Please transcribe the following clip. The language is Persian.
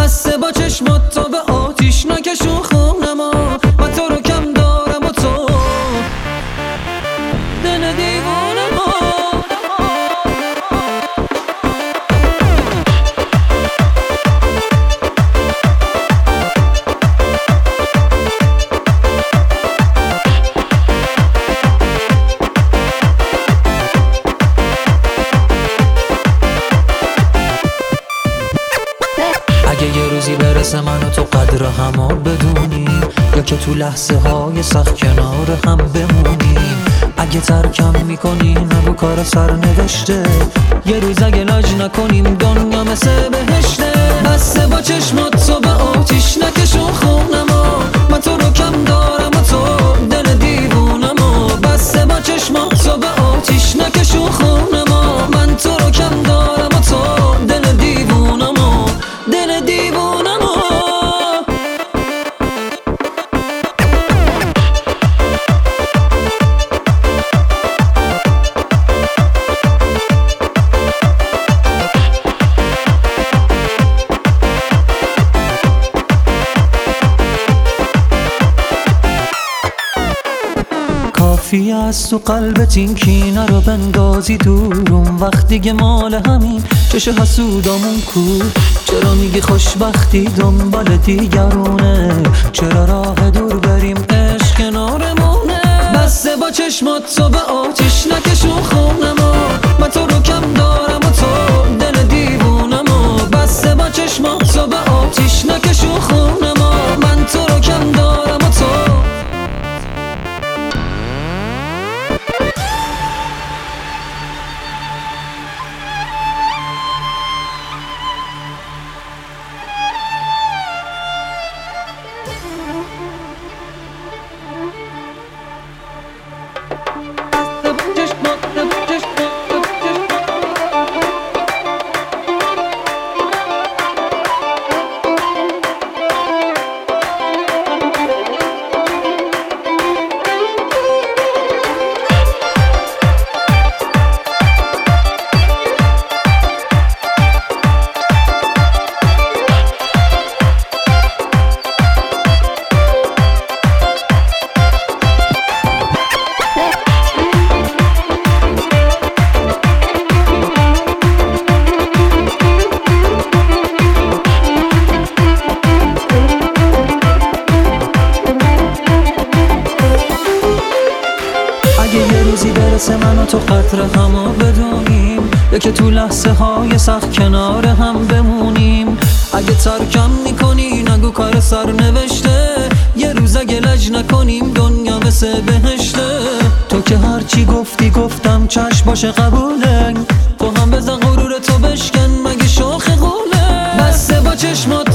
بسته با چشمات تا به آتیش نکشون خونما. من تو رو کم دارم و تو دل دیوونما. اگه یه روزی برسه من و تو قدر همو بدونیم، یا که تو لحظه های سخت کنار هم بمونیم. اگه ترکم میکنی نگو کار سر نوشته، یه روز اگه لاج نکنیم دنیا مثل بهشته. بسته با چشمات تو به آتیش نکشون خونما. من تو رو کم دارم و تو دل دیوونما. بسته با چشمات تو به آتیش نکشون خونما. من تو رو کم دارم و تو دل دیوونما. دل دیوونما. کافی است تو قلبت این کینه رو بندازی دورم. وقت دیگه مال همین چش حسودامون کو. چرا میگی خوشبختی دنبال دیگرونه؟ چرا راه دور بریم عشق کنارمونه؟ بسته با چشمات تو به آتیش نکشون خونما. من تو رو کم دارم و تو دل دیوونما. بسته با چشمات تو به آتیش نکشون خونما. من تو رو کم دارم و تو یه روزی برسه من و تو قدر همو بدونیم، یا که تو لحظه های سخت کنار هم بمونیم. اگه ترکم میکنی نگو کار سر نوشته، یه روز اگه لج نکنیم دنیا مثل بهشته. تو که هرچی گفتی گفتم چشم باشه قبوله. تو هم بزن غرور تو بشکن مگه شوخ قوله. بسته با چشمات